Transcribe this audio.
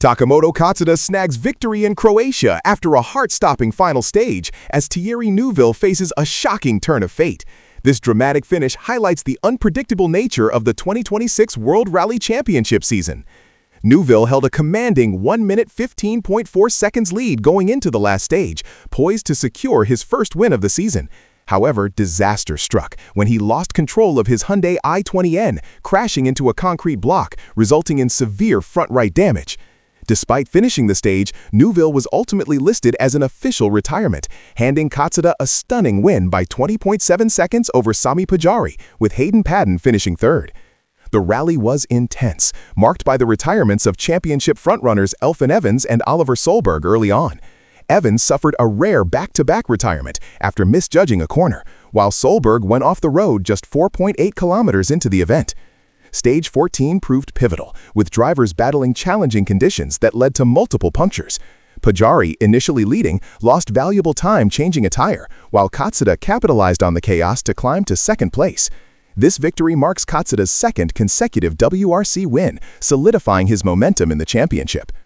Takamoto Katsuta snags victory in Croatia after a heart-stopping final stage as Thierry Neuville faces a shocking turn of fate. This dramatic finish highlights the unpredictable nature of the 2026 World Rally Championship season. Neuville held a commanding 1 minute 15.4 seconds lead going into the last stage, poised to secure his first win of the season. However, disaster struck when he lost control of his Hyundai i20N, crashing into a concrete block, resulting in severe front right damage. Despite finishing the stage, Neuville was ultimately listed as an official retirement, handing Katsuta a stunning win by 20.7 seconds over Sami Pajari, with Hayden Paddon finishing third. The rally was intense, marked by the retirements of championship frontrunners Elfyn Evans and Oliver Solberg early on. Evans suffered a rare back-to-back retirement after misjudging a corner, while Solberg went off the road just 4.8 kilometers into the event. Stage 14 proved pivotal, with drivers battling challenging conditions that led to multiple punctures. Pajari, initially leading, lost valuable time changing a tire, while Katsuta capitalized on the chaos to climb to second place. This victory marks Katsuta's second consecutive WRC win, solidifying his momentum in the championship.